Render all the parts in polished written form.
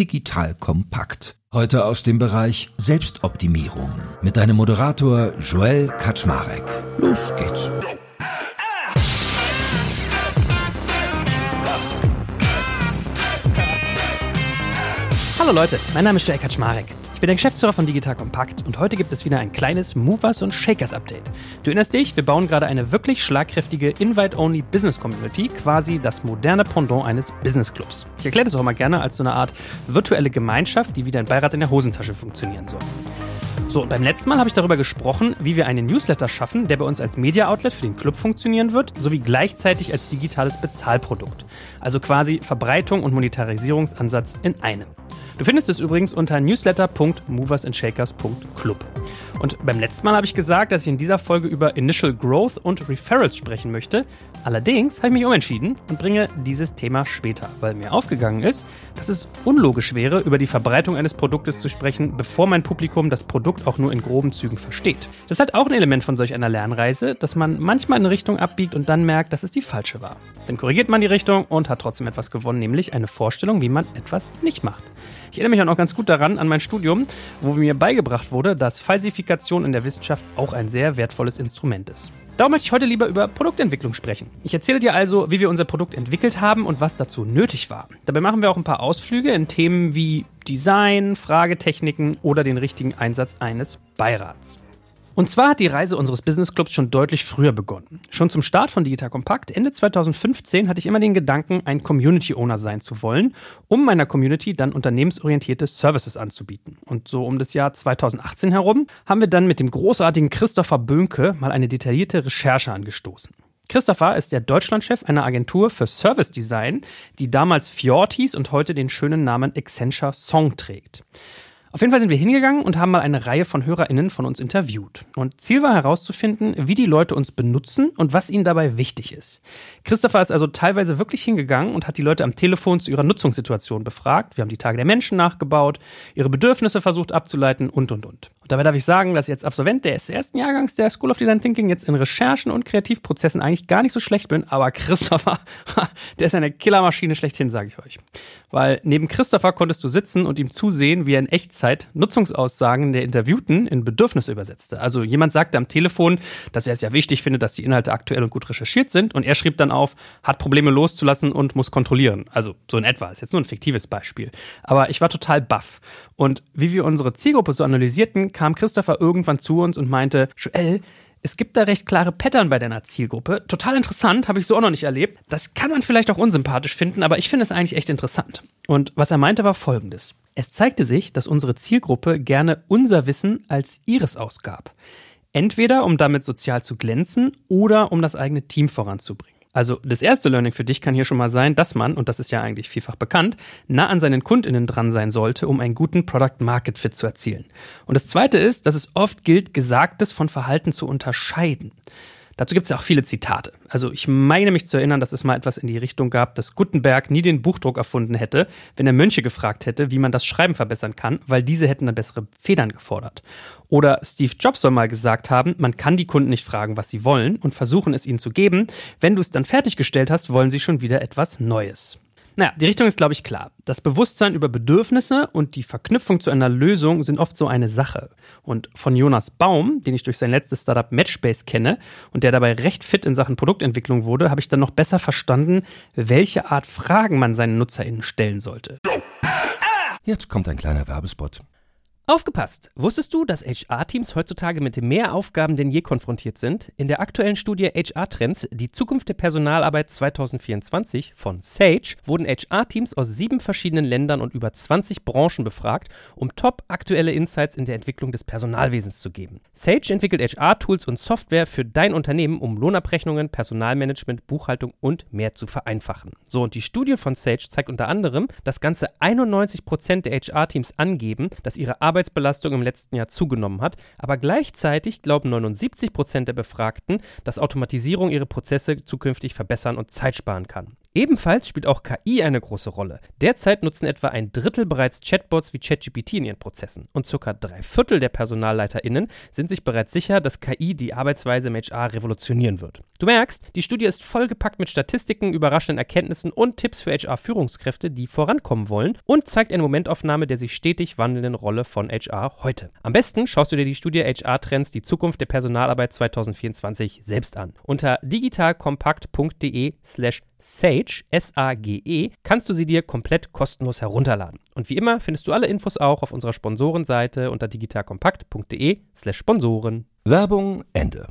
Digital Kompakt. Heute aus dem Bereich Selbstoptimierung mit deinem Moderator Joel Kaczmarek. Los geht's. Hallo Leute, mein Name ist Joel Kaczmarek. Ich bin der Geschäftsführer von Digital Kompakt und heute gibt es wieder ein kleines Movers und Shakers Update. Du erinnerst dich, wir bauen gerade eine wirklich schlagkräftige Invite-Only Business Community, quasi das moderne Pendant eines Business Clubs. Ich erkläre das auch mal gerne als so eine Art virtuelle Gemeinschaft, die wie dein Beirat in der Hosentasche funktionieren soll. So, und beim letzten Mal habe ich darüber gesprochen, wie wir einen Newsletter schaffen, der bei uns als Media-Outlet für den Club funktionieren wird, sowie gleichzeitig als digitales Bezahlprodukt. Also quasi Verbreitung und Monetarisierungsansatz in einem. Du findest es übrigens unter newsletter.moversandshakers.club. Und beim letzten Mal habe ich gesagt, dass ich in dieser Folge über Initial Growth und Referrals sprechen möchte. Allerdings habe ich mich umentschieden und bringe dieses Thema später, weil mir aufgegangen ist, dass es unlogisch wäre, über die Verbreitung eines Produktes zu sprechen, bevor mein Publikum das Produkt auch nur in groben Zügen versteht. Das ist halt auch ein Element von solch einer Lernreise, dass man manchmal in eine Richtung abbiegt und dann merkt, dass es die falsche war. Dann korrigiert man die Richtung und hat trotzdem etwas gewonnen, nämlich eine Vorstellung, wie man etwas nicht macht. Ich erinnere mich auch noch ganz gut daran, an mein Studium, wo mir beigebracht wurde, dass Falsifikation in der Wissenschaft auch ein sehr wertvolles Instrument ist. Darum möchte ich heute lieber über Produktentwicklung sprechen. Ich erzähle dir also, wie wir unser Produkt entwickelt haben und was dazu nötig war. Dabei machen wir auch ein paar Ausflüge in Themen wie Design, Fragetechniken oder den richtigen Einsatz eines Beirats. Und zwar hat die Reise unseres Business Clubs schon deutlich früher begonnen. Schon zum Start von Digital Kompakt, Ende 2015, hatte ich immer den Gedanken, ein Community Owner sein zu wollen, um meiner Community dann unternehmensorientierte Services anzubieten. Und so um das Jahr 2018 herum haben wir dann mit dem großartigen Christopher Böhnke mal eine detaillierte Recherche angestoßen. Christopher ist der Deutschlandchef einer Agentur für Service Design, die damals Fjord hieß und heute den schönen Namen Accenture Song trägt. Auf jeden Fall sind wir hingegangen und haben mal eine Reihe von HörerInnen von uns interviewt. Und Ziel war herauszufinden, wie die Leute uns benutzen und was ihnen dabei wichtig ist. Christopher ist also teilweise wirklich hingegangen und hat die Leute am Telefon zu ihrer Nutzungssituation befragt. Wir haben die Tage der Menschen nachgebaut, ihre Bedürfnisse versucht abzuleiten und. Und dabei darf ich sagen, dass ich als Absolvent des ersten Jahrgangs der School of Design Thinking jetzt in Recherchen und Kreativprozessen eigentlich gar nicht so schlecht bin. Aber Christopher, der ist eine Killermaschine schlechthin, sage ich euch. Weil neben Christopher konntest du sitzen und ihm zusehen, wie er in Echtzeit Nutzungsaussagen der Interviewten in Bedürfnisse übersetzte. Also jemand sagte am Telefon, dass er es ja wichtig findet, dass die Inhalte aktuell und gut recherchiert sind. Und er schrieb dann auf, hat Probleme loszulassen und muss kontrollieren. Also so in etwa, ist jetzt nur ein fiktives Beispiel. Aber ich war total baff. Und wie wir unsere Zielgruppe so analysierten, kam Christopher irgendwann zu uns und meinte, Joel, es gibt da recht klare Pattern bei deiner Zielgruppe. Total interessant, habe ich so auch noch nicht erlebt. Das kann man vielleicht auch unsympathisch finden, aber ich finde es eigentlich echt interessant. Und was er meinte, war Folgendes. Es zeigte sich, dass unsere Zielgruppe gerne unser Wissen als ihres ausgab. Entweder um damit sozial zu glänzen oder um das eigene Team voranzubringen. Also das erste Learning für dich kann hier schon mal sein, dass man, und das ist ja eigentlich vielfach bekannt, nah an seinen KundInnen dran sein sollte, um einen guten Product-Market-Fit zu erzielen. Und das zweite ist, dass es oft gilt, Gesagtes von Verhalten zu unterscheiden. Dazu gibt es ja auch viele Zitate. Also ich meine mich zu erinnern, dass es mal etwas in die Richtung gab, dass Gutenberg nie den Buchdruck erfunden hätte, wenn er Mönche gefragt hätte, wie man das Schreiben verbessern kann, weil diese hätten dann bessere Federn gefordert. Oder Steve Jobs soll mal gesagt haben, man kann die Kunden nicht fragen, was sie wollen und versuchen es ihnen zu geben. Wenn du es dann fertiggestellt hast, wollen sie schon wieder etwas Neues. Naja, die Richtung ist, glaube ich, klar. Das Bewusstsein über Bedürfnisse und die Verknüpfung zu einer Lösung sind oft so eine Sache. Und von Jonas Baum, den ich durch sein letztes Startup Matchbase kenne und der dabei recht fit in Sachen Produktentwicklung wurde, habe ich dann noch besser verstanden, welche Art Fragen man seinen NutzerInnen stellen sollte. Jetzt kommt ein kleiner Werbespot. Aufgepasst! Wusstest du, dass HR-Teams heutzutage mit mehr Aufgaben denn je konfrontiert sind? In der aktuellen Studie HR-Trends, die Zukunft der Personalarbeit 2024 von Sage, wurden HR-Teams aus 7 verschiedenen Ländern und über 20 Branchen befragt, um top-aktuelle Insights in der Entwicklung des Personalwesens zu geben. Sage entwickelt HR-Tools und Software für dein Unternehmen, um Lohnabrechnungen, Personalmanagement, Buchhaltung und mehr zu vereinfachen. So, und die Studie von Sage zeigt unter anderem, dass ganze 91% der HR-Teams angeben, dass ihre Arbeitsbelastung im letzten Jahr zugenommen hat, aber gleichzeitig glauben 79% der Befragten, dass Automatisierung ihre Prozesse zukünftig verbessern und Zeit sparen kann. Ebenfalls spielt auch KI eine große Rolle. Derzeit nutzen etwa 1/3 bereits Chatbots wie ChatGPT in ihren Prozessen. Und ca. 3/4 der PersonalleiterInnen sind sich bereits sicher, dass KI die Arbeitsweise im HR revolutionieren wird. Du merkst, die Studie ist vollgepackt mit Statistiken, überraschenden Erkenntnissen und Tipps für HR-Führungskräfte, die vorankommen wollen, und zeigt eine Momentaufnahme der sich stetig wandelnden Rolle von HR heute. Am besten schaust du dir die Studie HR-Trends, die Zukunft der Personalarbeit 2024 selbst an. Unter digitalkompakt.de/Sage, S-A-G-E, kannst du sie dir komplett kostenlos herunterladen. Und wie immer findest du alle Infos auch auf unserer Sponsorenseite unter digitalkompakt.de/Sponsoren. Werbung Ende.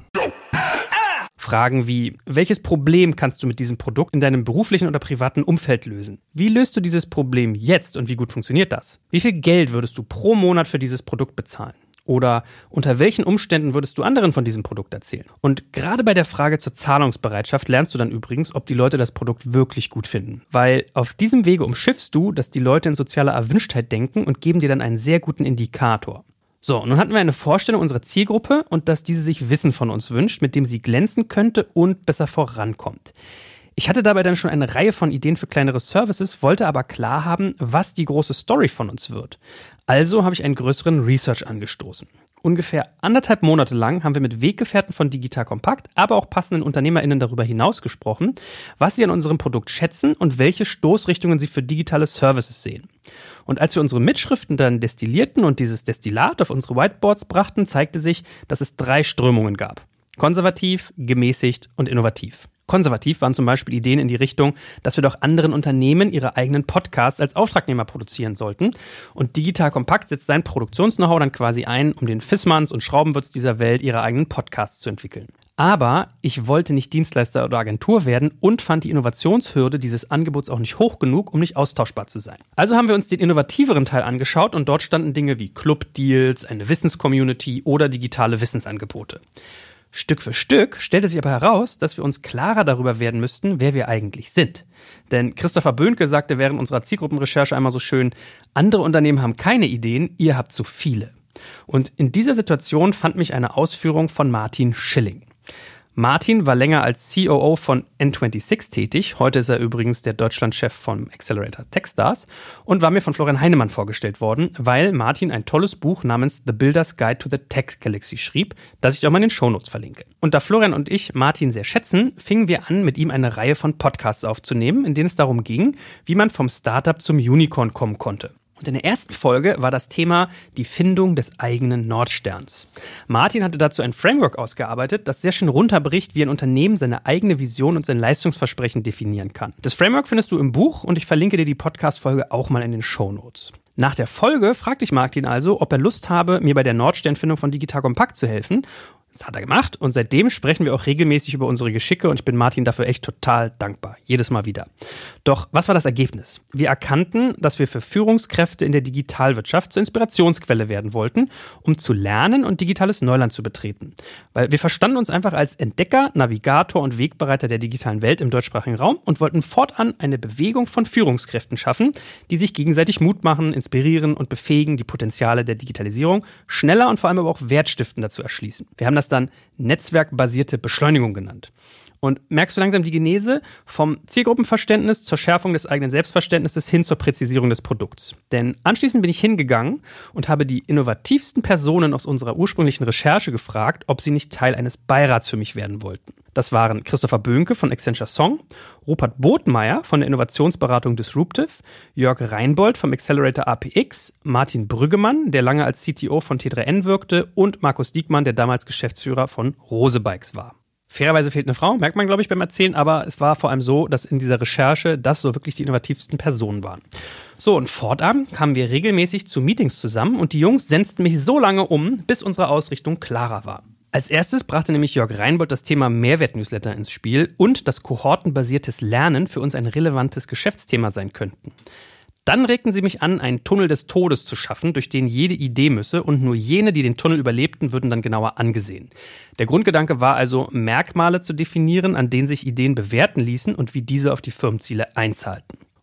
Fragen wie: Welches Problem kannst du mit diesem Produkt in deinem beruflichen oder privaten Umfeld lösen? Wie löst du dieses Problem jetzt und wie gut funktioniert das? Wie viel Geld würdest du pro Monat für dieses Produkt bezahlen? Oder unter welchen Umständen würdest du anderen von diesem Produkt erzählen? Und gerade bei der Frage zur Zahlungsbereitschaft lernst du dann übrigens, ob die Leute das Produkt wirklich gut finden. Weil auf diesem Wege umschiffst du, dass die Leute in sozialer Erwünschtheit denken und geben dir dann einen sehr guten Indikator. So, nun hatten wir eine Vorstellung unserer Zielgruppe und dass diese sich Wissen von uns wünscht, mit dem sie glänzen könnte und besser vorankommt. Ich hatte dabei dann schon eine Reihe von Ideen für kleinere Services, wollte aber klar haben, was die große Story von uns wird. Also habe ich einen größeren Research angestoßen. Ungefähr 1,5 Monate lang haben wir mit Weggefährten von Digital Kompakt, aber auch passenden UnternehmerInnen darüber hinaus gesprochen, was sie an unserem Produkt schätzen und welche Stoßrichtungen sie für digitale Services sehen. Und als wir unsere Mitschriften dann destillierten und dieses Destillat auf unsere Whiteboards brachten, zeigte sich, dass es 3 Strömungen gab: konservativ, gemäßigt und innovativ. Konservativ waren zum Beispiel Ideen in die Richtung, dass wir doch anderen Unternehmen ihre eigenen Podcasts als Auftragnehmer produzieren sollten. Und Digital Kompakt setzt sein Produktions-Know-how dann quasi ein, um den Fissmanns und Schraubenwürz dieser Welt ihre eigenen Podcasts zu entwickeln. Aber ich wollte nicht Dienstleister oder Agentur werden und fand die Innovationshürde dieses Angebots auch nicht hoch genug, um nicht austauschbar zu sein. Also haben wir uns den innovativeren Teil angeschaut und dort standen Dinge wie Club-Deals, eine Wissenscommunity oder digitale Wissensangebote. Stück für Stück stellte sich aber heraus, dass wir uns klarer darüber werden müssten, wer wir eigentlich sind. Denn Christopher Böhnke sagte während unserer Zielgruppenrecherche einmal so schön: Andere Unternehmen haben keine Ideen, ihr habt zu viele. Und in dieser Situation fand mich eine Ausführung von Martin Schilling. Martin war länger als COO von N26 tätig, heute ist er übrigens der Deutschlandchef vom Accelerator Techstars und war mir von Florian Heinemann vorgestellt worden, weil Martin ein tolles Buch namens The Builder's Guide to the Tech Galaxy schrieb, das ich auch mal in den Shownotes verlinke. Und da Florian und ich Martin sehr schätzen, fingen wir an, mit ihm eine Reihe von Podcasts aufzunehmen, in denen es darum ging, wie man vom Startup zum Unicorn kommen konnte. Und in der ersten Folge war das Thema die Findung des eigenen Nordsterns. Martin hatte dazu ein Framework ausgearbeitet, das sehr schön runterbricht, wie ein Unternehmen seine eigene Vision und sein Leistungsversprechen definieren kann. Das Framework findest du im Buch und ich verlinke dir die Podcast-Folge auch mal in den Shownotes. Nach der Folge fragte ich Martin also, ob er Lust habe, mir bei der Nordsternfindung von Digital Kompakt zu helfen. Das hat er gemacht und seitdem sprechen wir auch regelmäßig über unsere Geschicke und ich bin Martin dafür echt total dankbar. Jedes Mal wieder. Doch was war das Ergebnis? Wir erkannten, dass wir für Führungskräfte in der Digitalwirtschaft zur Inspirationsquelle werden wollten, um zu lernen und digitales Neuland zu betreten. Weil wir verstanden uns einfach als Entdecker, Navigator und Wegbereiter der digitalen Welt im deutschsprachigen Raum und wollten fortan eine Bewegung von Führungskräften schaffen, die sich gegenseitig Mut machen, inspirieren und befähigen, die Potenziale der Digitalisierung schneller und vor allem aber auch wertstiftender zu erschließen. Wir haben das dann netzwerkbasierte Beschleunigung genannt. Und merkst du langsam die Genese vom Zielgruppenverständnis zur Schärfung des eigenen Selbstverständnisses hin zur Präzisierung des Produkts. Denn anschließend bin ich hingegangen und habe die innovativsten Personen aus unserer ursprünglichen Recherche gefragt, ob sie nicht Teil eines Beirats für mich werden wollten. Das waren Christopher Böhnke von Accenture Song, Rupert Bodmeier von der Innovationsberatung Disruptive, Jörg Reinbold vom Accelerator APX, Martin Brüggemann, der lange als CTO von T3N wirkte und Markus Diekmann, der damals Geschäftsführer von Rose Bikes war. Fairerweise fehlt eine Frau, merkt man, glaube ich, beim Erzählen, aber es war vor allem so, dass in dieser Recherche das so wirklich die innovativsten Personen waren. So, und fortan kamen wir regelmäßig zu Meetings zusammen und die Jungs senzten mich so lange um, bis unsere Ausrichtung klarer war. Als erstes brachte nämlich Jörg Reinbold das Thema Mehrwert-Newsletter ins Spiel und dass kohortenbasiertes Lernen für uns ein relevantes Geschäftsthema sein könnten. Dann regten sie mich an, einen Tunnel des Todes zu schaffen, durch den jede Idee müsse und nur jene, die den Tunnel überlebten, würden dann genauer angesehen. Der Grundgedanke war also, Merkmale zu definieren, an denen sich Ideen bewerten ließen und wie diese auf die Firmenziele einzahlten.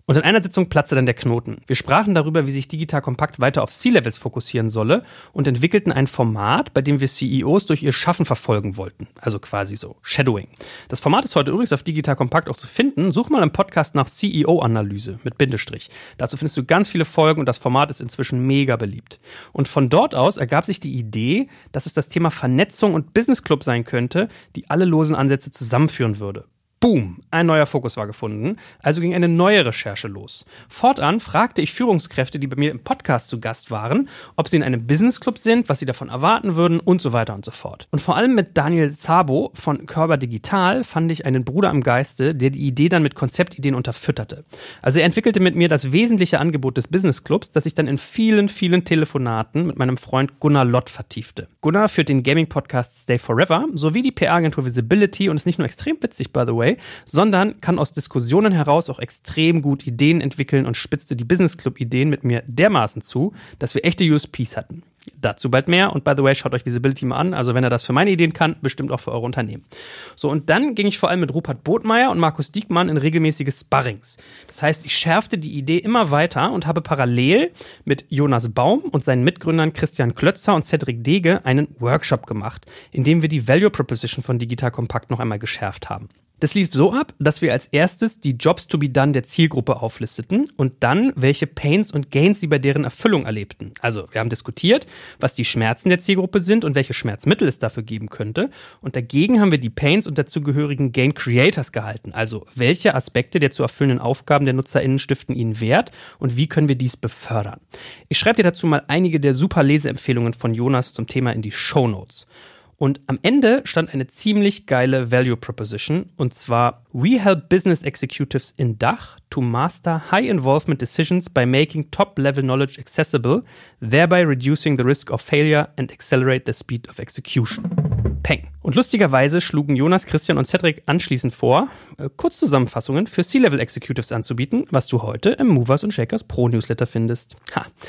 Und in einer Sitzung platzte dann der Knoten. Wir sprachen darüber, wie sich Digital Compact weiter auf C-Levels fokussieren solle und entwickelten ein Format, bei dem wir CEOs durch ihr Schaffen verfolgen wollten. Also quasi so Shadowing. Das Format ist heute übrigens auf Digital Compact auch zu finden. Such mal im Podcast nach CEO-Analyse mit Bindestrich. Dazu findest du ganz viele Folgen und das Format ist inzwischen mega beliebt. Und von dort aus ergab sich die Idee, dass es das Thema Vernetzung und Business Club sein könnte, die alle losen Ansätze zusammenführen würde. Boom, ein neuer Fokus war gefunden, also ging eine neue Recherche los. Fortan fragte ich Führungskräfte, die bei mir im Podcast zu Gast waren, ob sie in einem Business Club sind, was sie davon erwarten würden und so weiter und so fort. Und vor allem mit Daniel Szabo von Körber Digital fand ich einen Bruder im Geiste, der die Idee dann mit Konzeptideen unterfütterte. Also er entwickelte mit mir das wesentliche Angebot des Business Clubs, das ich dann in vielen, vielen Telefonaten mit meinem Freund Gunnar Lott vertiefte. Gunnar führt den Gaming-Podcast Stay Forever sowie die PR-Agentur Visibility und ist nicht nur extrem witzig, by the way, sondern kann aus Diskussionen heraus auch extrem gut Ideen entwickeln und spitzte die Business Club-Ideen mit mir dermaßen zu, dass wir echte USPs hatten. Dazu bald mehr und by the way, schaut euch Visibility mal an, also wenn er das für meine Ideen kann, bestimmt auch für eure Unternehmen. So, und dann ging ich vor allem mit Rupert Bodmeier und Markus Diekmann in regelmäßige Sparrings. Das heißt, ich schärfte die Idee immer weiter und habe parallel mit Jonas Baum und seinen Mitgründern Christian Klötzer und Cedric Dege einen Workshop gemacht, in dem wir die Value Proposition von Digital Compact noch einmal geschärft haben. Das lief so ab, dass wir als erstes die Jobs to be done der Zielgruppe auflisteten und dann, welche Pains und Gains sie bei deren Erfüllung erlebten. Also wir haben diskutiert, was die Schmerzen der Zielgruppe sind und welche Schmerzmittel es dafür geben könnte. Und dagegen haben wir die Pains und dazugehörigen Gain Creators gehalten. Also welche Aspekte der zu erfüllenden Aufgaben der NutzerInnen stiften ihnen Wert und wie können wir dies befördern. Ich schreibe dir dazu mal einige der super Leseempfehlungen von Jonas zum Thema in die Shownotes. Und am Ende stand eine ziemlich geile Value Proposition und zwar: We help business executives in DACH to master high involvement decisions by making top-level knowledge accessible, thereby reducing the risk of failure and accelerate the speed of execution. Peng. Und lustigerweise schlugen Jonas, Christian und Cedric anschließend vor, Kurzzusammenfassungen für C-Level Executives anzubieten, was du heute im Movers & Shakers Pro Newsletter findest.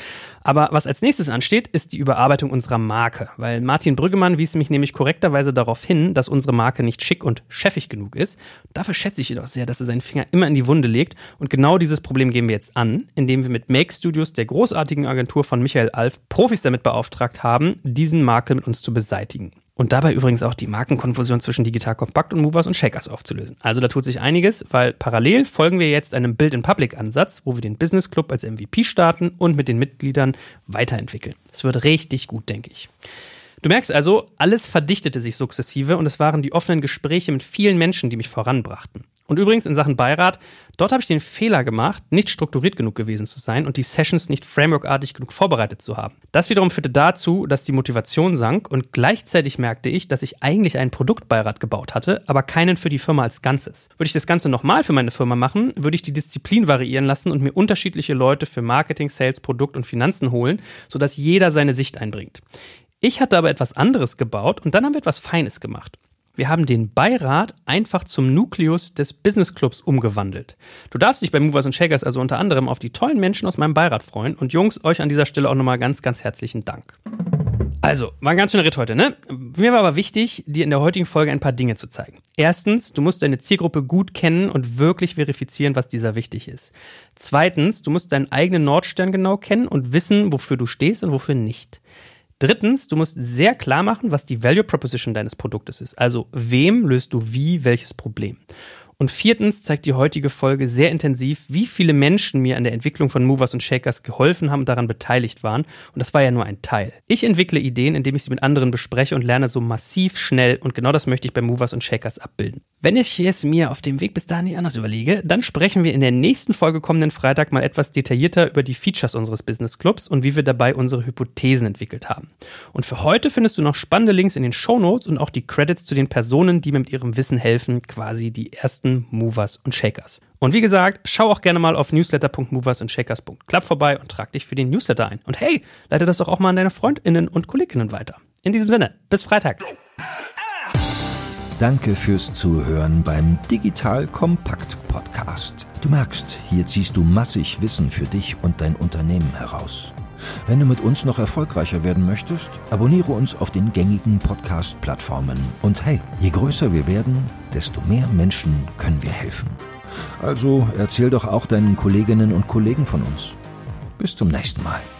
Aber was als nächstes ansteht, ist die Überarbeitung unserer Marke, weil Martin Brüggemann wies mich nämlich korrekterweise darauf hin, dass unsere Marke nicht schick und chefig genug ist. Dafür schätze ich jedoch sehr, dass er seinen Finger immer in die Wunde legt und genau dieses Problem gehen wir jetzt an, indem wir mit Make Studios, der großartigen Agentur von Michael Alf, Profis damit beauftragt haben, diesen Makel mit uns zu beseitigen. Und dabei übrigens auch die Markenkonfusion zwischen Digital Compact und Movers & Shakers aufzulösen. Also da tut sich einiges, weil parallel folgen wir jetzt einem Build-in-Public-Ansatz, wo wir den Business Club als MVP starten und mit den Mitgliedern weiterentwickeln. Das wird richtig gut, denke ich. Du merkst also, alles verdichtete sich sukzessive und es waren die offenen Gespräche mit vielen Menschen, die mich voranbrachten. Und übrigens in Sachen Beirat, dort habe ich den Fehler gemacht, nicht strukturiert genug gewesen zu sein und die Sessions nicht frameworkartig genug vorbereitet zu haben. Das wiederum führte dazu, dass die Motivation sank und gleichzeitig merkte ich, dass ich eigentlich einen Produktbeirat gebaut hatte, aber keinen für die Firma als Ganzes. Würde ich das Ganze nochmal für meine Firma machen, würde ich die Disziplin variieren lassen und mir unterschiedliche Leute für Marketing, Sales, Produkt und Finanzen holen, sodass jeder seine Sicht einbringt. Ich hatte aber etwas anderes gebaut und dann haben wir etwas Feines gemacht. Wir haben den Beirat einfach zum Nukleus des Business Clubs umgewandelt. Du darfst dich bei Movers & Shakers also unter anderem auf die tollen Menschen aus meinem Beirat freuen. Und Jungs, euch an dieser Stelle auch nochmal ganz, ganz herzlichen Dank. Also, war ein ganz schöner Ritt heute, ne? Mir war aber wichtig, dir in der heutigen Folge ein paar Dinge zu zeigen. Erstens, du musst deine Zielgruppe gut kennen und wirklich verifizieren, was dieser wichtig ist. Zweitens, du musst deinen eigenen Nordstern genau kennen und wissen, wofür du stehst und wofür nicht. Drittens, du musst sehr klar machen, was die Value Proposition deines Produktes ist. Also, wem löst du wie welches Problem? Und viertens zeigt die heutige Folge sehr intensiv, wie viele Menschen mir an der Entwicklung von Movers & Shakers geholfen haben und daran beteiligt waren. Und das war ja nur ein Teil. Ich entwickle Ideen, indem ich sie mit anderen bespreche und lerne so massiv schnell. Und genau das möchte ich bei Movers & Shakers abbilden. Wenn ich es mir auf dem Weg bis dahin nicht anders überlege, dann sprechen wir in der nächsten Folge kommenden Freitag mal etwas detaillierter über die Features unseres Business Clubs und wie wir dabei unsere Hypothesen entwickelt haben. Und für heute findest du noch spannende Links in den Shownotes und auch die Credits zu den Personen, die mir mit ihrem Wissen helfen, quasi die ersten Movers & Shakers. Und wie gesagt, schau auch gerne mal auf newsletter.moversandshakers.club vorbei und trag dich für den Newsletter ein. Und hey, leite das doch auch mal an deine FreundInnen und KollegInnen weiter. In diesem Sinne, bis Freitag. Danke fürs Zuhören beim Digital Compact Podcast. Du merkst, hier ziehst du massig Wissen für dich und dein Unternehmen heraus. Wenn du mit uns noch erfolgreicher werden möchtest, abonniere uns auf den gängigen Podcast-Plattformen. Und hey, je größer wir werden, desto mehr Menschen können wir helfen. Also erzähl doch auch deinen Kolleginnen und Kollegen von uns. Bis zum nächsten Mal.